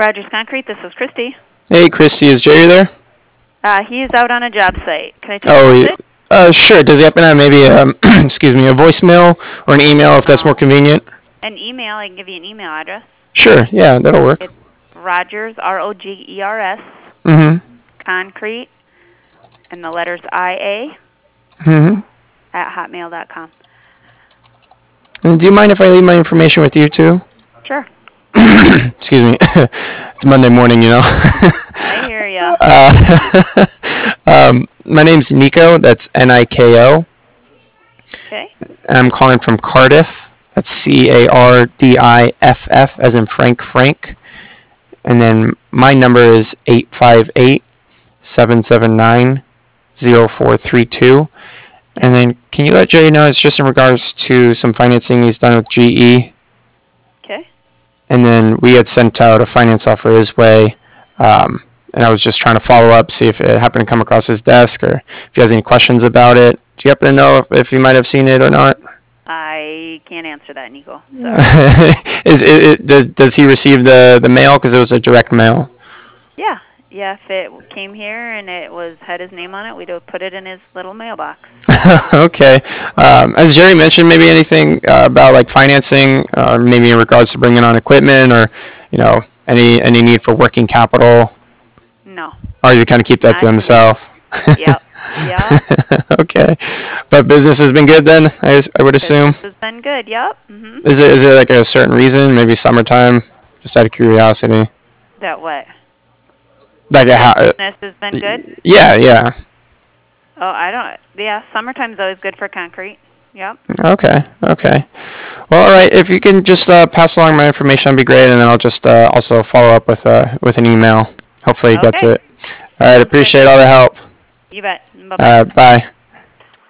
Rogers Concrete, this is Christy. Hey, Christy, is Jerry there? He is out on a job site. Can I take a Oh, message? sure. Does he happen to have maybe excuse me, a voicemail or an email if that's more convenient? An email. I can give you an email address. Sure. Yeah, that'll work. It's Rogers, Rogers, concrete, and the letters IA at hotmail.com. And do you mind if I leave my information with you too? Sure. Excuse me. It's Monday morning, you know. I hear ya. My name's Nico. That's Niko. Okay. I'm calling from Cardiff. That's Cardiff, as in Frank. And then my number is 858-779-0432. And then can you let Jerry know it's just in regards to some financing he's done with GE? Okay. And then we had sent out a finance offer his way. And I was just trying to follow up, see if it happened to come across his desk or if he has any questions about it. Do you happen to know if he might have seen it or not? I can't answer that, Nico. Does he receive the mail? Because it was a direct mail. Yeah. Yeah, if it came here and it had his name on it, we'd have put it in his little mailbox. Okay. As Jerry mentioned, maybe anything about like financing, maybe in regards to bringing on equipment or, any need for working capital? No. Or you kind of keep that to himself? Yep. Okay. But business has been good then, I would assume? Business has been good, yep. Is it like a certain reason? Maybe summertime? Just out of curiosity. That what? Like business has been good? Yeah. Oh, yeah, summertime's always good for concrete. Yep. Okay. Well, all right. If you can just pass along my information, that'd be great, and then I'll just also follow up with an email. Hopefully he gets it. All right. Appreciate all the help. You bet. Bye-bye. Bye.